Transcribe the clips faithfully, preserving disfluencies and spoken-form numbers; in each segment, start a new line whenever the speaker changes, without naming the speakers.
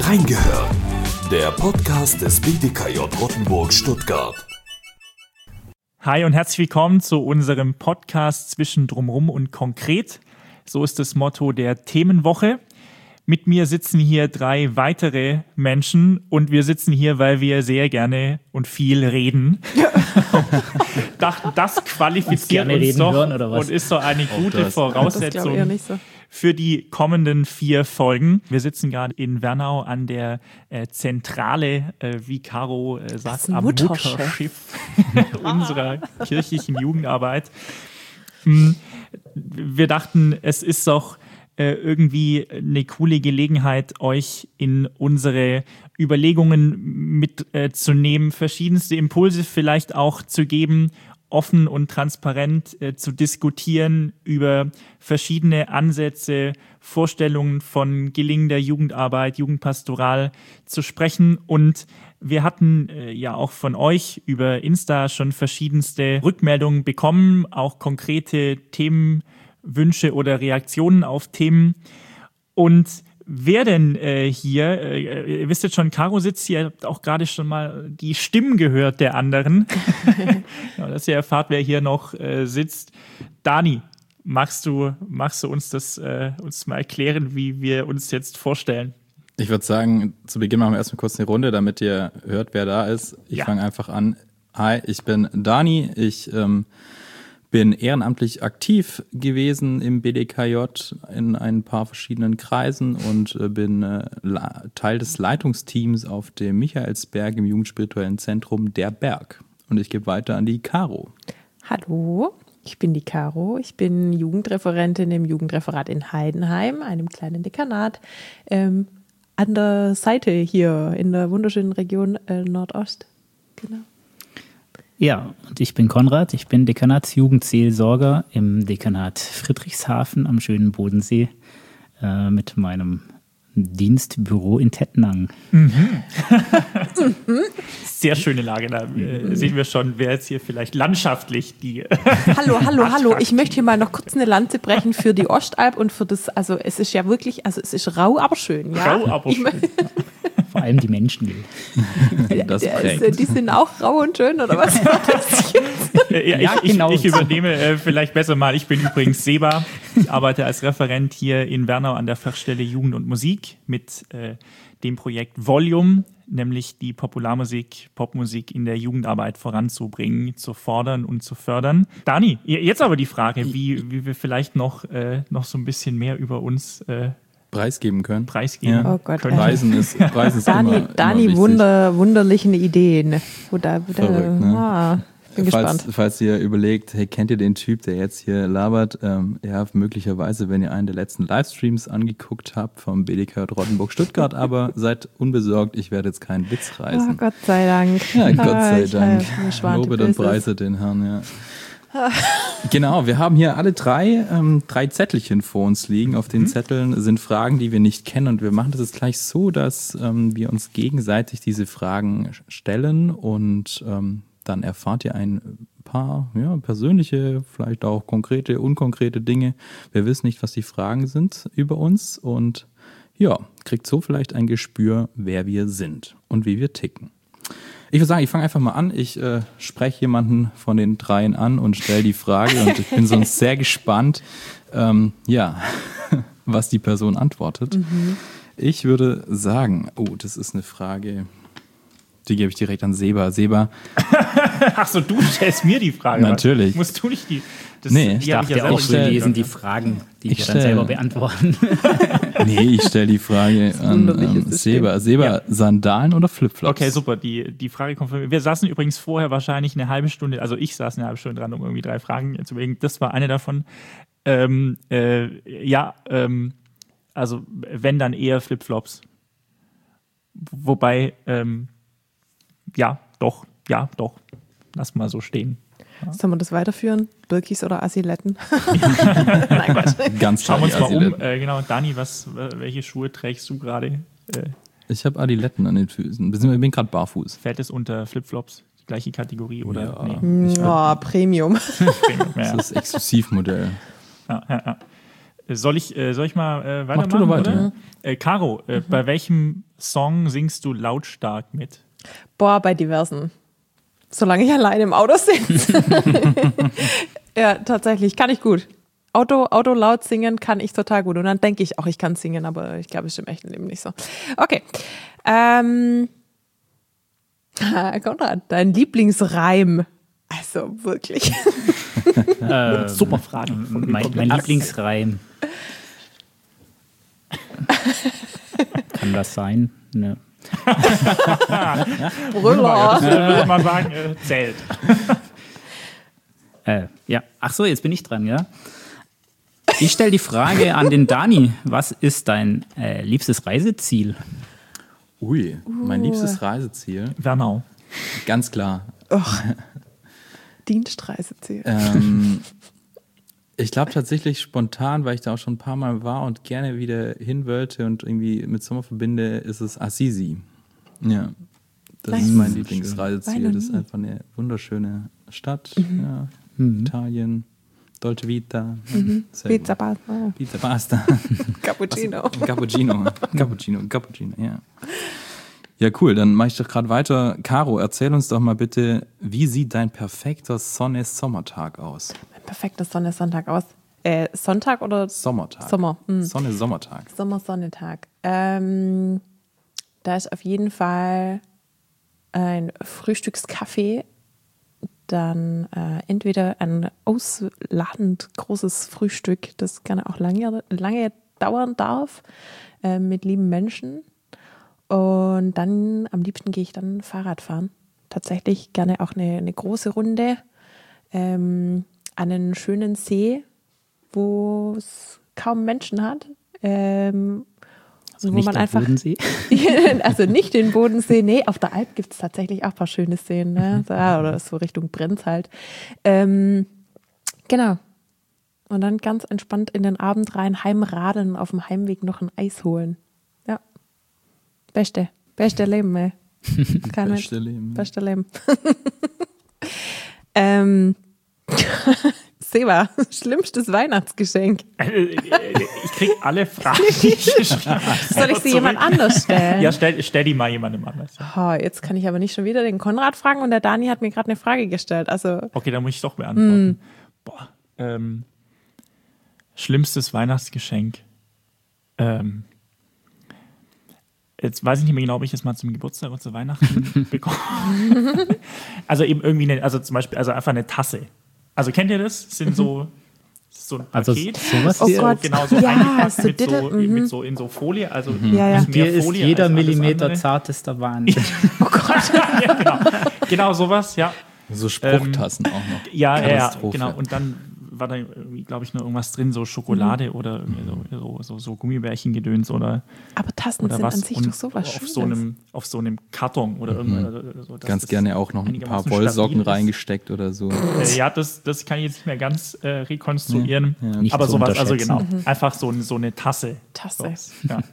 Reingehört, der Podcast des B D K J Rottenburg Stuttgart.
Hi und herzlich willkommen zu unserem Podcast zwischen Drumrum und Konkret. So ist das Motto der Themenwoche. Mit mir sitzen hier drei weitere Menschen und wir sitzen hier, weil wir sehr gerne und viel reden. Dachten, das qualifiziert uns doch hören, oder was? Und ist so eine gute Voraussetzung so. Für die kommenden vier Folgen. Wir sitzen gerade in Wernau an der äh, Zentrale, äh, wie Caro äh, sagt, am Mutterschiff, Mutterschiff unserer kirchlichen Jugendarbeit. Wir dachten, es ist doch irgendwie eine coole Gelegenheit, euch in unsere Überlegungen mitzunehmen, äh, verschiedenste Impulse vielleicht auch zu geben, offen und transparent äh, zu diskutieren über verschiedene Ansätze, Vorstellungen von gelingender Jugendarbeit, Jugendpastoral zu sprechen. Und wir hatten äh, ja auch von euch über Insta schon verschiedenste Rückmeldungen bekommen, auch konkrete Themenwünsche oder Reaktionen auf Themen. Und wer denn äh, hier, äh, ihr wisst jetzt schon, Caro sitzt hier, ihr habt auch gerade schon mal die Stimmen gehört der anderen. Ja, dass ihr erfahrt, wer hier noch äh, sitzt. Dani, magst du, magst du uns das äh, uns mal erklären, wie wir uns jetzt vorstellen?
Ich würde sagen, zu Beginn machen wir erstmal kurz eine Runde, damit ihr hört, wer da ist. Ich ja. fange einfach an. Hi, ich bin Dani. Ich ähm, bin ehrenamtlich aktiv gewesen im B D K J in ein paar verschiedenen Kreisen und äh, bin äh, Teil des Leitungsteams auf dem Michaelsberg im Jugendspirituellen Zentrum Der Berg. Und ich gebe weiter an die Caro.
Hallo, ich bin die Caro. Ich bin Jugendreferentin im Jugendreferat in Heidenheim, einem kleinen Dekanat, ähm, an der Seite hier in der wunderschönen Region äh, Nordost. Genau.
Ja, und ich bin Konrad, ich bin Dekanatsjugendseelsorger im Dekanat Friedrichshafen am schönen Bodensee äh, mit meinem Dienstbüro in Tettnang.
Mhm. Sehr schöne Lage, da äh, sehen wir schon, wer jetzt hier vielleicht landschaftlich die...
Hallo, hallo, hallo, ich möchte hier mal noch kurz eine Lanze brechen für die Ostalb und für das, also es ist ja wirklich, also es ist rau, aber schön. Ja?
Rau, aber schön.
Vor allem die Menschen.
Das die sind auch rau und schön, oder was?
ja, ich, ja, genau. ich, ich übernehme äh, vielleicht besser mal. Ich bin übrigens Seba. Ich arbeite als Referent hier in Wernau an der Fachstelle Jugend und Musik mit äh, dem Projekt Volume, nämlich die Popularmusik, Popmusik in der Jugendarbeit voranzubringen, zu fordern und zu fördern. Dani, jetzt aber die Frage, wie, wie wir vielleicht noch, äh, noch so ein bisschen mehr über uns äh,
preisgeben können.
Preisgeben
ja. Oh Gott.
können.
Preisen ist, Preis ist
Dani,
immer,
Dani
immer
wunder, wunderlichen Ideen. Oder, oder,
Verrückt, ne?
ah, bin
falls,
gespannt.
Falls ihr überlegt, hey, kennt ihr den Typ, der jetzt hier labert? Ähm, ja, möglicherweise, wenn ihr einen der letzten Livestreams angeguckt habt vom B D K J Rottenburg Stuttgart, aber seid unbesorgt, ich werde jetzt keinen Witz reißen.
Oh, Gott sei Dank.
Ja, Gott sei
ich
Dank.
Lobet
und preiset den Herrn, ja. Genau, wir haben hier alle drei ähm, drei Zettelchen vor uns liegen. Auf den mhm. Zetteln sind Fragen, die wir nicht kennen. Und wir machen das jetzt gleich so, dass ähm, wir uns gegenseitig diese Fragen stellen. Und ähm, dann erfahrt ihr ein paar ja, persönliche, vielleicht auch konkrete, unkonkrete Dinge. Wir wissen nicht, was die Fragen sind über uns. Und ja, kriegt so vielleicht ein Gespür, wer wir sind und wie wir ticken. Ich würde sagen, ich fange einfach mal an. Ich äh, spreche jemanden von den dreien an und stelle die Frage und ich bin sonst sehr gespannt, ähm, ja, was die Person antwortet. Mhm. Ich würde sagen, oh, das ist eine Frage, die gebe ich direkt an Seba. Seba.
Ach so, du stellst mir die Frage.
Natürlich.
Was? Musst du nicht die... Das,
nee,
die
ich darf
ja
dir auch so lesen, die Fragen, die ich wir dann selber beantworten.
Nee, ich stelle die Frage an ähm, Seba. Seba, ja. Sandalen oder Flipflops?
Okay, super. Die, die Frage kommt von mir. Wir saßen übrigens vorher wahrscheinlich eine halbe Stunde, also ich saß eine halbe Stunde dran, um irgendwie drei Fragen zu überlegen. Das war eine davon. Ähm, äh, ja, ähm, also wenn, dann eher Flipflops. Wobei, ähm, ja, doch, ja, doch. Lass mal so stehen. Ja.
Sollen wir das weiterführen? Birkis oder Asiletten? Nein, Gott.
Ganz
Schauen wir uns mal um. Äh, genau, Dani, was, welche Schuhe trägst du gerade? Äh,
ich habe Adiletten an den Füßen. Ich bin gerade barfuß.
Fällt es unter Flipflops? Gleiche Kategorie? Oder?
Ja,
nee.
Oh, Premium.
Premium ja.
Das ist das Exklusivmodell.
Ja, ja, ja. Soll ich, äh, soll ich mal äh, weitermachen?
Mach du doch weiter.
Oder? Äh, Caro, äh, bei welchem Song singst du lautstark mit?
Boah, bei diversen. Solange ich alleine im Auto sitze. Ja, tatsächlich, kann ich gut. Auto, Auto laut singen kann ich total gut. Und dann denke ich auch, ich kann singen, aber ich glaube, es ist im echten Leben nicht so. Okay. Ähm, Konrad, dein Lieblingsreim. Also wirklich.
Ähm,
Super Frage.
Mein, mein Lieblingsreim. Kann das sein? Ne.
Brüller.
Ich würde mal sagen, äh, zählt.
Äh, ja. Ach so, jetzt bin ich dran, ja. Ich stelle die Frage an den Dani. Was ist dein äh, liebstes Reiseziel?
Ui, mein liebstes Reiseziel.
Wernau.
Ganz klar.
Dienstreiseziel.
Ähm, ich glaube tatsächlich spontan, weil ich da auch schon ein paar Mal war und gerne wieder hin wollte und irgendwie mit Sommer verbinde, ist es Assisi. Ja, das
Nice.
ist mein
War
Lieblingsreiseziel.
noch
Das ist
nie.
einfach eine wunderschöne Stadt.
Mhm.
Ja. Italien, Dolce Vita. Sehr
Pizza,
gut.
Pasta,
Pizza, Pasta.
Cappuccino.
Cappuccino. Cappuccino, Cappuccino, ja. Ja, cool, dann mache ich doch gerade weiter. Caro, erzähl uns doch mal bitte, wie sieht dein perfekter Sonne-Sommertag aus?
Mein perfekter Sonne-Sonntag aus. Äh, Sonntag oder
Sommertag.
Sommer? Hm.
Sonne-Sommertag.
Sommer-Sonnetag. Ähm, da ist auf jeden Fall ein Frühstückskaffee, dann äh, entweder ein ausladend großes Frühstück, das gerne auch lange, lange dauern darf, äh, mit lieben Menschen. Und dann am liebsten gehe ich dann Fahrrad fahren. Tatsächlich gerne auch eine, eine große Runde ähm, an einen schönen See, wo es kaum Menschen hat. Ähm,
Also
wo
nicht
man
der
einfach,
Bodensee?
also nicht den Bodensee, nee, auf der Alp gibt es tatsächlich auch ein paar schöne Seen, ne? So, ja, oder so Richtung Brenz halt. Ähm, genau. Und dann ganz entspannt in den Abend rein heimradeln und auf dem Heimweg noch ein Eis holen. Ja. Beste. Beste Leben, ey. Kein Mensch.
Beste Leben.
Beste Leben. ähm. Seba, schlimmstes Weihnachtsgeschenk.
Ich krieg alle Fragen, die ich geschrieben habe.
Soll ich sie jemand anders stellen?
Ja, stell, stell die mal jemandem anders.
Oh, jetzt kann ich aber nicht schon wieder den Konrad fragen und der Dani hat mir gerade eine Frage gestellt. Also,
Okay, dann muss ich doch beantworten.
Hm.
Boah, ähm, schlimmstes Weihnachtsgeschenk. Ähm, jetzt weiß ich nicht mehr genau, ob ich es mal zum Geburtstag oder zu Weihnachten bekomme. Also eben irgendwie, eine, also zum Beispiel, also einfach eine Tasse. Also kennt ihr das? Das sind so, das ist so ein
Also
Paket.
sowas
Oh
hier?
Gott.
Genau, so
Ja,
eingepackt
so
mit, so,
Ditte- mhm.
mit so in so Folie. Also
Ja, ja.
ist mehr
Dir ist
Folie
jeder
als alles
Millimeter
andere.
zartester Wahnsinn.
Ja, genau. Genau sowas, ja.
So Spruchtassen auch noch.
Ja, ja, ja,
Katastrophe.
genau. Und dann war da irgendwie, glaube ich, noch irgendwas drin, so Schokolade oder irgendwie so, so, so, so Gummibärchen-Gedöns oder,
aber Tassen
oder
sind
was.
an sich
Und
doch sowas
auf
Schönes.
so einem auf so einem Karton oder irgendwas. oder so, dass
Ganz
das
gerne auch noch ein paar
einigermaßen
Wollsocken
stabil ist.
reingesteckt oder so.
Äh, ja, das, das kann ich jetzt nicht mehr ganz äh, rekonstruieren.
Ja, ja.
Nicht
Aber
zu
sowas, also genau.
unterschätzen.
Einfach so, so eine Tasse.
Tasse.
So, ja.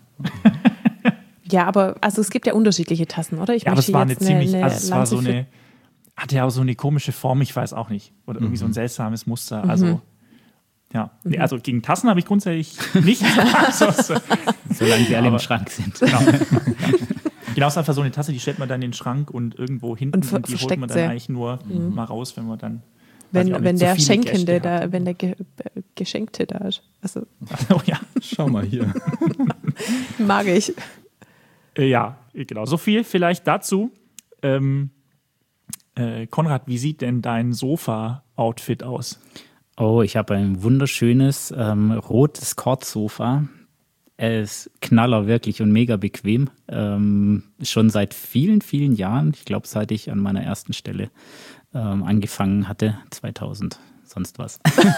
Ja, aber also es gibt ja unterschiedliche Tassen, oder? Ich
Ja, aber es
möchte
war eine
jetzt
ziemlich,
eine
also es war so
Lanze für-
eine, hatte ja auch so eine komische Form, ich weiß auch nicht. Oder irgendwie so ein seltsames Muster. Also, ja. Nee, also gegen Tassen habe ich grundsätzlich nichts. Also, so-
Solange sie alle im
Aber-
Schrank sind.
genau. Ja. Genau, es ist einfach so eine Tasse, die stellt man dann in den Schrank und irgendwo hinten
Und
und,
ver-
die holt
versteckt
man dann
sie.
eigentlich nur mal raus, wenn man dann. weiß
wenn,
ich auch nicht,
wenn
zu
der
viele
Schenkende
Gäste
da,
hat.
wenn der Ge äh, Geschenkte da ist. Also
Oh ja.
Schau mal hier.
mag ich.
Äh, ja, genau. So viel vielleicht dazu. Ähm, äh, Konrad, wie sieht denn dein Sofa-Outfit aus?
Oh, ich habe ein wunderschönes ähm, rotes Kordsofa. Es ist Knaller, wirklich, und mega bequem. Ähm, schon seit vielen, vielen Jahren. Ich glaube, seit ich an meiner ersten Stelle ähm, angefangen hatte, zweitausend, sonst was.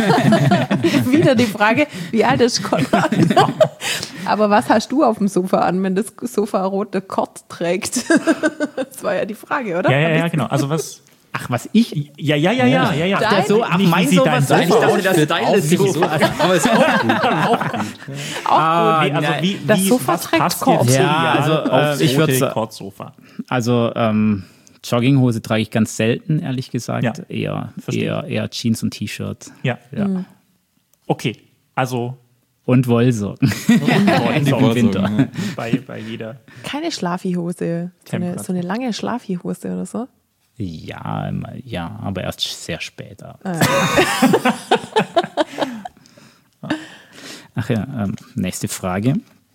Wieder die Frage, wie alt ist Konrad? Aber was hast du auf dem Sofa an, wenn das Sofa rote Kord trägt? Das war ja die Frage, oder?
Ja, ja, ja, genau. Also was.
Ach, was ich?
Ja, ja, ja, ja, ja, ja.
Dein-
Ja, so, ach,
Nicht, wie
mein
sieht
Sofa
dein
sein. Ich
Sofa
dachte, der
Outfit
Style
auch
ist
nicht
so.
so. Aber ist auch gut.
Ah,
Nee, also
nein.
wie,
Das
wie,
Sofa
was
trägt
passt
Kord.
jetzt
Ja,
ideal
also, äh,
aufs
ich würd
rote
sa-
Kordsofa?
Also ähm, Jogginghose trage ich ganz selten, ehrlich gesagt.
Ja,
eher,
verstehe
eher, eher Jeans und T-Shirt.
Ja.
Ja.
Okay, also
Und Wollsocken.
Und
Die
Im Winter.
Wollsocken, ja.
bei, bei jeder.
Keine Schlafihose. So eine,
Temperatur.
so eine lange Schlafihose oder so.
Ja, immer- ja, aber erst sehr spät abends. Ach ja, ähm, nächste Frage.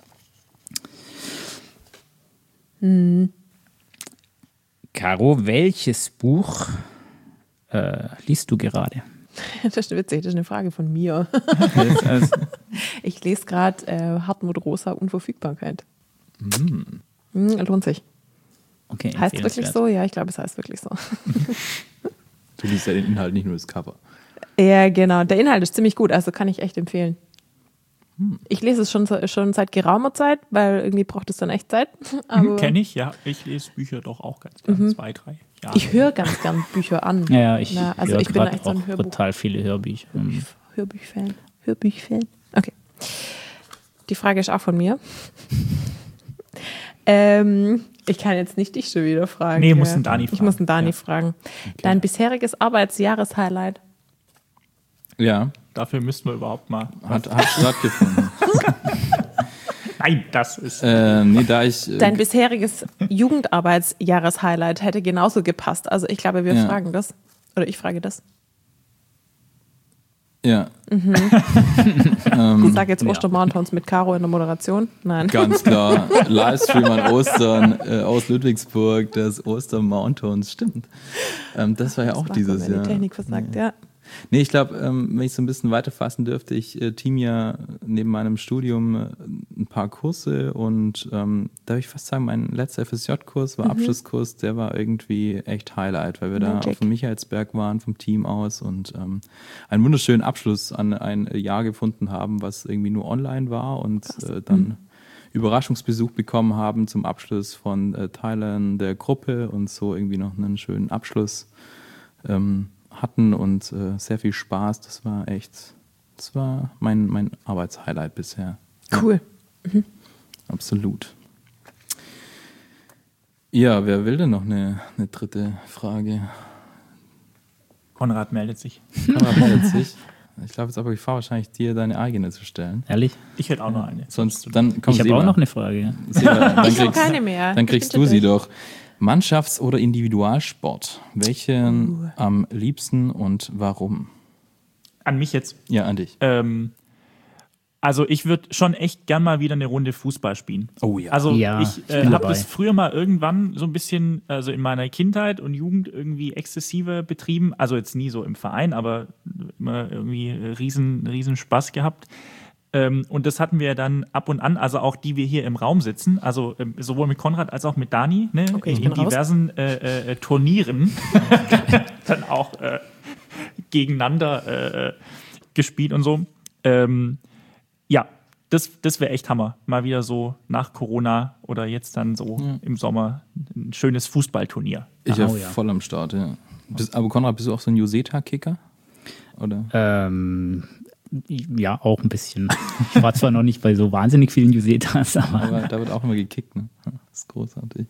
Caro, welches Buch äh, liest du gerade?
Das ist witzig, das ist eine Frage von mir.
Jetzt, also,
Ich lese gerade äh, Hartmut Rosa Unverfügbarkeit. Mm. Lohnt sich.
okay,
Heißt wirklich
empfehlenswert.
so? Ja, ich glaube, es heißt wirklich so.
Du liest ja den Inhalt, nicht nur das Cover.
Ja, genau. Der Inhalt ist ziemlich gut, also kann ich echt empfehlen. Ich lese es schon, so- schon seit geraumer Zeit, weil irgendwie braucht es dann echt Zeit. Aber
Kenne ich, ja. Ich lese Bücher doch auch ganz gerne. Zwei, drei Jahre.
ich höre ganz gern Bücher an.
Ja, ja, ich
Na, also
höre
ich bin
gerade
echt so ein
auch
Hörbuch.
total viele Hörbücher. Mhm.
Hörbuch-Fan. Hörbuch-Fan. Okay. Die Frage ist auch von mir. ähm, ich kann jetzt nicht dich schon wieder fragen.
Nee,
gell?
muss einen Dani
Ich
fragen.
muss einen Dani
Ja.
fragen. Dein bisheriges Arbeitsjahreshighlight?
Ja,
Dafür müssten wir überhaupt mal.
hat, hat stattgefunden.
Nein, das ist.
äh, nee, da ich. Äh,
Dein bisheriges Jugendarbeitsjahreshighlight hätte genauso gepasst. Also ich glaube, wir
Ja.
fragen das. Oder ich frage das.
ja,
Ich sage jetzt
ja.
Ostermarathons mit Caro in der Moderation. Nein.
ganz klar. Livestream an Ostern äh, aus Ludwigsburg, das Ostermountains. Stimmt. Ähm, das war ja auch
Das war
dieses
wenn
Jahr.
die Technik versagt, ja.
Nee, ich glaube, ähm, wenn ich so ein bisschen weiterfassen dürfte, ich äh, team ja neben meinem Studium äh, ein paar Kurse und ähm, darf ich fast sagen, mein letzter F S J-Kurs war Abschlusskurs, der war irgendwie echt Highlight, weil wir da
Magic.
auf dem Michaelsberg waren vom Team aus und ähm, einen wunderschönen Abschluss an ein Jahr gefunden haben, was irgendwie nur online war und äh, dann Überraschungsbesuch bekommen haben zum Abschluss von äh, Teilern der Gruppe und so irgendwie noch einen schönen Abschluss ähm, hatten und äh, sehr viel Spaß. Das war echt, das war mein, mein Arbeitshighlight bisher.
Cool.
Absolut. Ja, wer will denn noch eine, eine dritte Frage?
Konrad meldet sich.
Konrad meldet sich. Ich glaube jetzt aber, ich fahre wahrscheinlich dir deine eigene zu stellen.
Ehrlich?
Ich hätte auch noch eine.
Sonst, dann komm,
Ich habe
Seba.
auch noch eine Frage.
Seba, dann
Ich habe
kriegst,
keine mehr.
dann
Ich
kriegst
bin
du sie
durch.
doch. Mannschafts- oder Individualsport? Welchen am liebsten und warum?
An mich jetzt.
Ja, an dich.
Ähm, also ich würde schon echt gern mal wieder eine Runde Fußball spielen.
Oh ja.
Also
Ja,
ich,
ich
äh,
bin
habe
dabei.
das früher mal irgendwann so ein bisschen, also in meiner Kindheit und Jugend irgendwie exzessiver betrieben. Also jetzt nie so im Verein, aber immer irgendwie riesen, riesen Spaß gehabt. Ähm, und das hatten wir dann ab und an, also auch die wir hier im Raum sitzen, also ähm, sowohl mit Konrad als auch mit Dani, ne,
Okay, ich
in
bin raus.
diversen äh, äh, Turnieren dann auch äh, gegeneinander äh, gespielt und so. Ähm, ja, das, das wäre echt Hammer. Mal wieder so nach Corona oder jetzt dann so im Sommer ein schönes Fußballturnier.
Ich
Oh,
ja
ja.
voll am Start, ja. Bist, aber Konrad, bist du auch so ein Joseta-Kicker? Oder?
Ähm, ja, auch ein bisschen. Ich war zwar noch nicht bei so wahnsinnig vielen Jusetas, aber
Aber da wird auch immer gekickt, ne? Das ist großartig.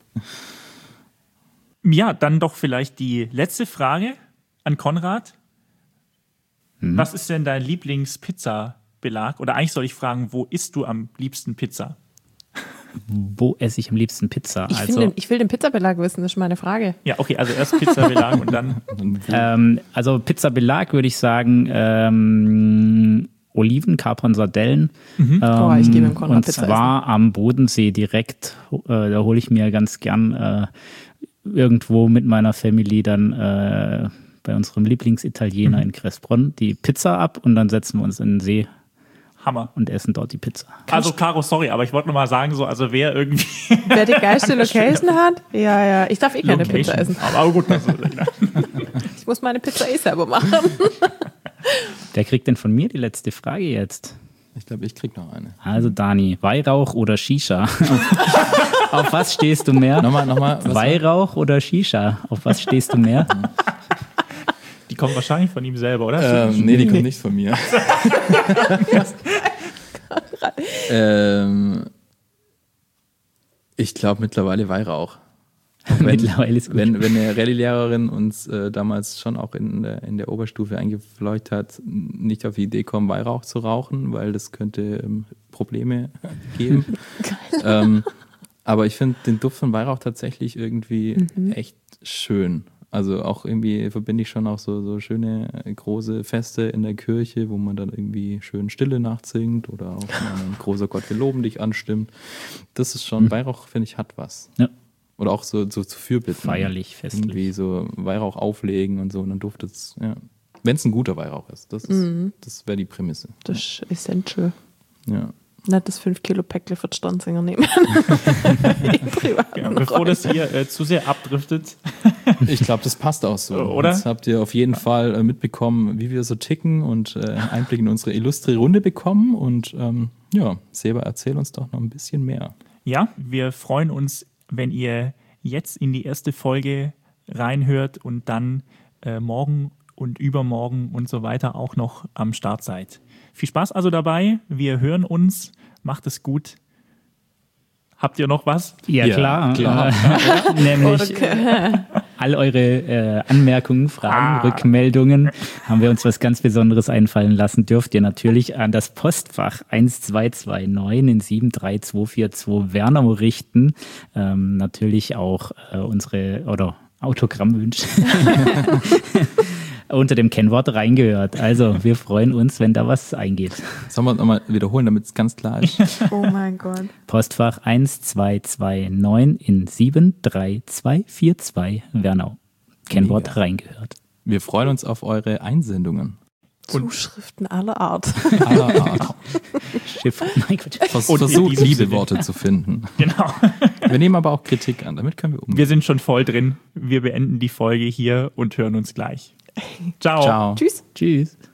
Ja, dann doch vielleicht die letzte Frage an Konrad. Was ist denn dein Lieblingspizza-Belag? Oder eigentlich soll ich fragen, wo isst du am liebsten Pizza?
wo esse ich am liebsten Pizza?
Ich,
Also,
finde, ich will den Pizzabelag wissen, das ist meine Frage.
Ja, okay, also erst Pizza-Belag und dann
ähm, also Pizzabelag würde ich sagen, ähm, Oliven, Kapern, Sardellen. Ähm,
Oh, ich gehe mit dem Konrad
und
Pizza
zwar am Bodensee direkt. Äh, da hole ich mir ganz gern äh, irgendwo mit meiner Family dann äh, bei unserem Lieblingsitaliener
Mhm.
in Cressbronn die Pizza ab und dann setzen wir uns in den See
Hammer.
und essen dort die Pizza.
Also Caro, sorry, aber ich wollte nur mal sagen, so, also wer irgendwie
Wer die geilste Location hat? Ja, ja. Ich darf eh keine Pizza essen.
Aber, aber gut, das ist,
Ich muss meine Pizza eh selber machen.
Wer kriegt denn von mir die letzte Frage jetzt?
Ich glaube, ich krieg noch eine.
Also Dani, Weihrauch oder Shisha? Auf, auf was stehst du mehr?
Nochmal, nochmal. was war-
Weihrauch oder Shisha? Auf was stehst du mehr?
die kommt wahrscheinlich von ihm selber, oder?
Ähm, nee, die kommt nicht von mir. ähm, ich glaube mittlerweile Weihrauch. Wenn,
Mittlerweile ist gut.
wenn, wenn eine Rallye-Lehrerin uns äh, damals schon auch in der, in der Oberstufe eingefleucht hat, nicht auf die Idee kommen, Weihrauch zu rauchen, weil das könnte ähm, Probleme geben. ähm, aber ich finde den Duft von Weihrauch tatsächlich irgendwie mhm. echt schön. Also auch irgendwie verbinde ich schon auch so, so schöne große Feste in der Kirche, wo man dann irgendwie schön Stille nachts singt oder auch ein großer Gott, wir loben dich anstimmt. Das ist schon, mhm. Weihrauch, finde ich, hat was.
Ja.
Oder auch so, so zu Fürbitten.
Feierlich, festlich.
Irgendwie so Weihrauch auflegen und so und dann duftet es, ja. Wenn es ein guter Weihrauch ist. Das, ist, mhm. das wäre die Prämisse.
Das ist essential.
Ja.
Nicht das fünf Kilo Päckle für die Stanzinger nehmen.
ja, bevor das hier äh, zu sehr abdriftet.
Ich glaube, das passt auch so.
Oder?
Jetzt habt ihr auf jeden Fall äh, mitbekommen, wie wir so ticken und äh, Einblick in unsere illustre Runde bekommen. Und ähm, ja, Seba, erzähl uns doch noch ein bisschen mehr.
Ja, wir freuen uns, wenn ihr jetzt in die erste Folge reinhört und dann äh, morgen und übermorgen und so weiter auch noch am Start seid. Viel Spaß also dabei. Wir hören uns. Macht es gut. Habt ihr noch was?
Ja,
Ja,
klar.
klar.
Äh, nämlich äh, all eure äh, Anmerkungen, Fragen,
Ah.
Rückmeldungen haben wir uns was ganz Besonderes einfallen lassen. Dürft ihr natürlich an das Postfach eins zwei zwei neun in sieben drei zwei vier zwei Wernau richten. Ähm, natürlich auch äh, unsere oder Autogrammwünsche unter dem Kennwort reingehört. Also wir freuen uns, wenn da was eingeht.
Sollen wir nochmal wiederholen, damit es ganz klar ist?
Oh mein Gott.
Postfach eins zwei zwei neun in sieben drei zwei vier zwei Wernau. Kennwort
Mega.
reingehört.
Wir freuen uns auf eure Einsendungen.
Zuschriften aller Art.
Aller Art.
Schiff. Mein Gott.
Vers
Und in
versucht,
diesem
liebe
Sinne.
Worte zu finden.
Genau.
Wir nehmen aber auch Kritik an, damit können wir umgehen.
Wir sind schon voll drin. Wir beenden die Folge hier und hören uns gleich. Ciao.
Ciao.
Tschüss.
Tschüss.